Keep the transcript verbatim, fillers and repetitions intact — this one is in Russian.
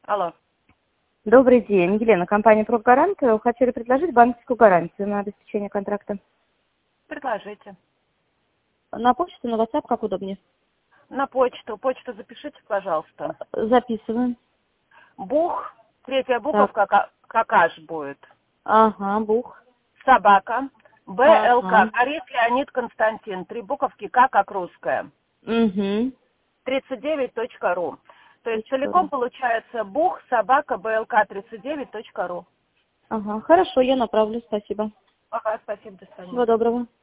Алло. Добрый день, Елена, компания «Профгарант». Хотели предложить банковскую гарантию на обеспечение контракта. Предложите. На почту, на WhatsApp, как удобнее? На почту. Почту запишите, пожалуйста. Записываем. Бух. Третья Так. буковка как, как аш будет. Ага, Бух. Собака. БЛК. Ага. Борис Леонид Константин. Три буковки К как русская. Угу. тридцать девять точка ру. То есть Точка целиком ру. получается бух, собака, БЛК тридцать девять точка ру. Ага, хорошо, я направлю, спасибо. Ага, спасибо, до свидания. Всего доброго.